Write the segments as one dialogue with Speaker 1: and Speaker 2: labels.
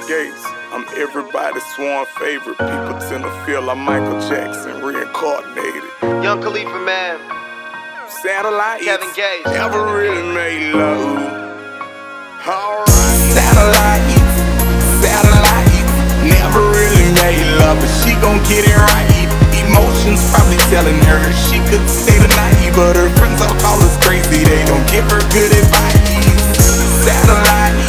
Speaker 1: Gates. I'm everybody's sworn favorite. People tend to feel I'm Michael Jackson reincarnated.
Speaker 2: Young Khalifa, man.
Speaker 1: Satellites
Speaker 2: Kevin Gates.
Speaker 1: never really made love. Alright. Satellites never really made love, but she gon' get it right. Emotions probably telling her she could stay the night, but her friends all call us crazy. They don't give her good advice. Satellites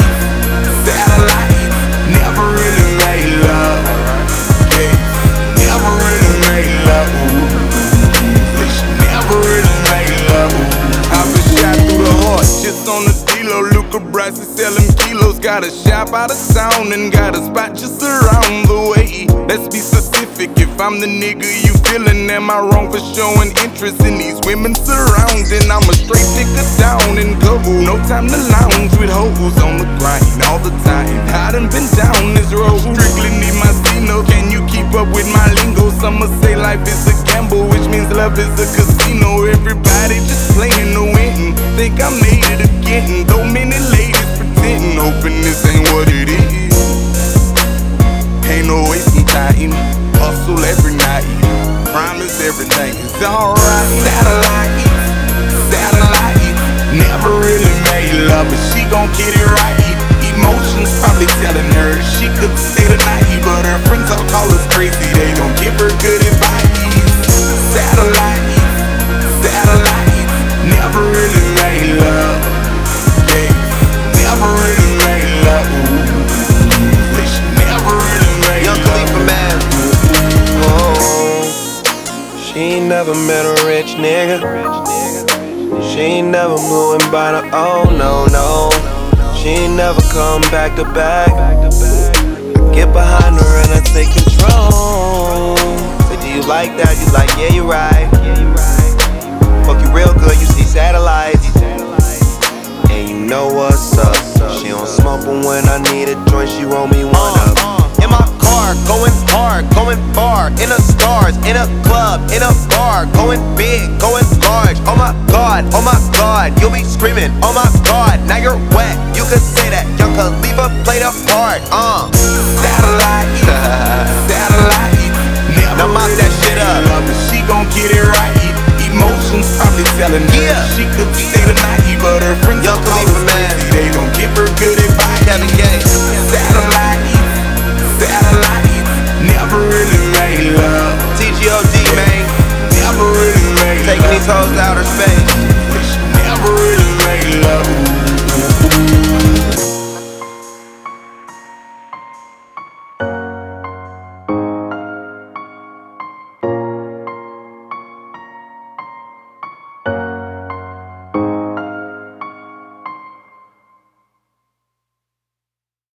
Speaker 1: never really made love. Yeah, never really made love. She never really made love. I've been shot through the heart, just on the D-Lo. Luca Brasi selling kilos. Got a shop out of sound and got a spot just around the way. Let's be specific, if I'm the nigga you feelin', am I wrong for showing interest in these women surrounding? I'm a straight nigga down and go. No time to lounge with hoes on the grind all the time. I done been down this road. Strictly need my C-No. Can you keep up with my lingo? Some say life is a gamble, which means love is a casino. Everybody just playing to win. Think I made it again. Though many ladies pretending, hoping this ain't what it is. Ain't no wasting time. Hustle every night. Promise everything is alright. Satellite never really made love, but she gon' get it right. Emotions probably telling her she could stay the night, but her friends all call us crazy. They gon' give her good advice. Satellite never really made love. Yeah, never really made love. She never really made
Speaker 2: Young
Speaker 1: love.
Speaker 2: Khalifa, man.
Speaker 3: She ain't never met a rich nigga. She ain't never blew and bought her, oh no. She ain't never come back to back. I get behind her and I take control. Say, do you like that? You like, yeah, you right. Fuck you real good, you see satellites. And you know what's up. She don't smoke, but when I need a joint, she roll me one up.
Speaker 2: In my car, going hard, going far. In the stars, in a club, in a bar. Going big, going large. Oh my God, you'll be screaming, oh my God. Now you're wet, you could say that. Young Khalifa played a part,
Speaker 1: Satellite never
Speaker 2: Now mop that shit up.
Speaker 1: love, but she gon' get it right. Emotions probably telling her she could stay the night, but her friends
Speaker 2: Young
Speaker 1: all call
Speaker 2: Khalifa,
Speaker 1: us
Speaker 2: man.
Speaker 1: crazy. They gon' give her good advice.
Speaker 2: Kevin Gates.
Speaker 1: Satellite never really made love.
Speaker 2: TGOD, man.
Speaker 1: Never really made love.
Speaker 2: Taking these hoes to outer space.